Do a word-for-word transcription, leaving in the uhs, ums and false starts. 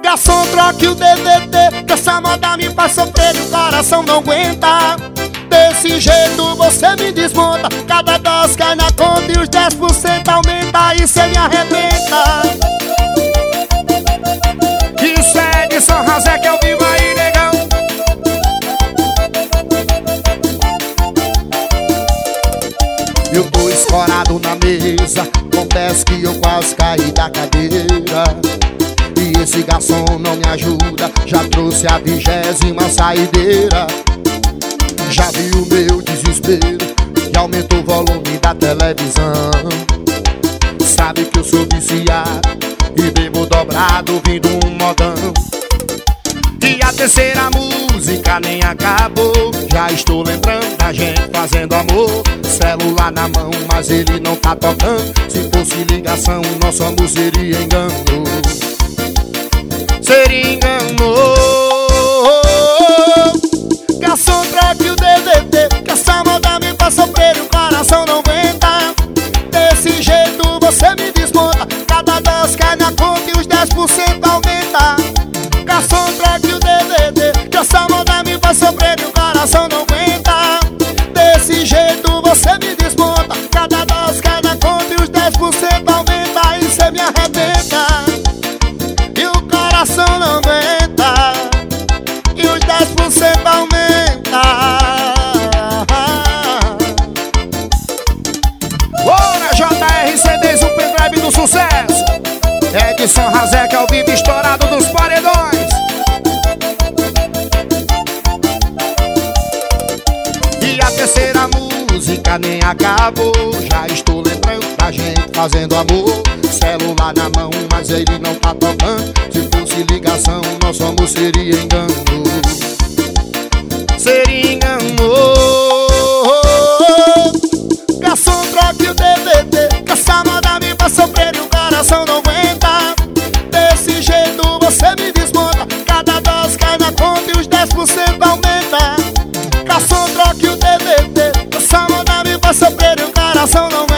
Garçom, troque o D V D, que essa moda me faz sofrer e o coração não aguenta. Desse jeito você me desmonta, cada dose cai na conta e os dez por cento aumenta e cê me arrebenta. Isso é de São José que eu vivo aí, negão. Eu tô escorado na mesa, confesso que eu quase caí da cadeira. E esse garçom não me ajuda, já trouxe a vigésima saideira. Já viu o meu desespero e aumentou o volume da televisão. Sabe que eu sou viciado e bebo dobrado ouvindo um modão. E a terceira música nem acabou, já estou lembrando da gente fazendo amor. Celular na mão, mas ele não tá tocando. Se fosse ligação, nosso amor seria engano. Seria engano. Garçom, troque o D V D, que essa moda me faz sofrer e o coração não aguenta. Desse jeito você me desmonta, cada dose cai na conta e os dez por cento aumenta. Garçom, troque o D V D, que essa moda me faz sofrer e o coração não aguenta. Desse jeito você me desmonta, cada dose cai na conta e os dez por cento aumenta e cê me arrebenta. E o coração não aguenta e os dez por cento aumenta. Bora, J R C Ds, o pendrive do sucesso. É de São José que é o vivo estourado dos paredões. E a terceira música nem acabou, já estou lembrando da gente fazendo amor. Celular na mão, mas ele não tá tocando. Se fosse ligação, nosso amor seria engano. Seria engano. Garçom, troque o D V D, que essa moda me faz sofrer e o coração não aguenta. Desse jeito você me desmonta, cada dose cai na conta e os dez por cento aumenta. Garçom, troque o D V D, que essa moda me faz sofrer e o coração não aguenta.